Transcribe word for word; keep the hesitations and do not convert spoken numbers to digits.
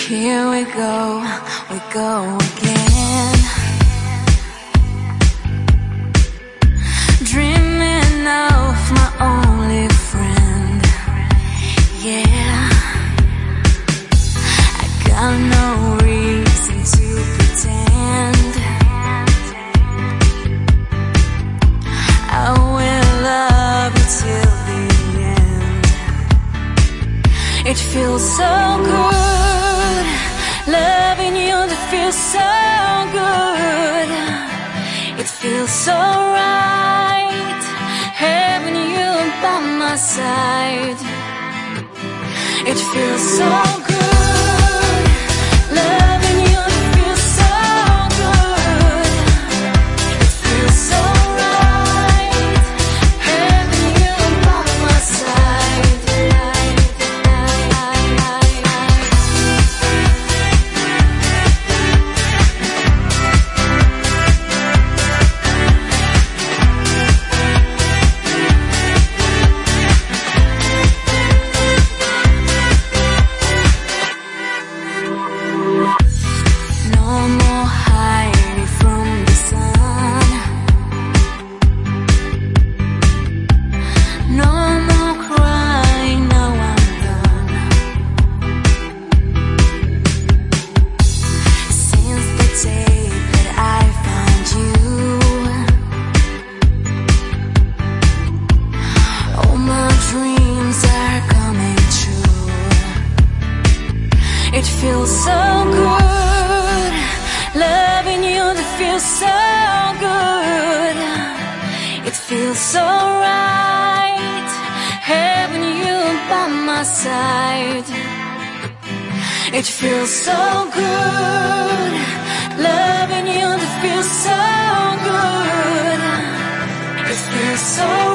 Here we go, we go again. Dreaming of my only friend. Yeah, I got no reason to pretend. I will love you till the end. It feels so good, loving you, that feels so good. It feels so right, having you by my side. It feels so good, loving you, that feels so good. It feels so right, having you by my side. It feels so good, loving you, that feels so good. It feels so right, having you by my side. It feels so good, loving you, that feels so good. It feels so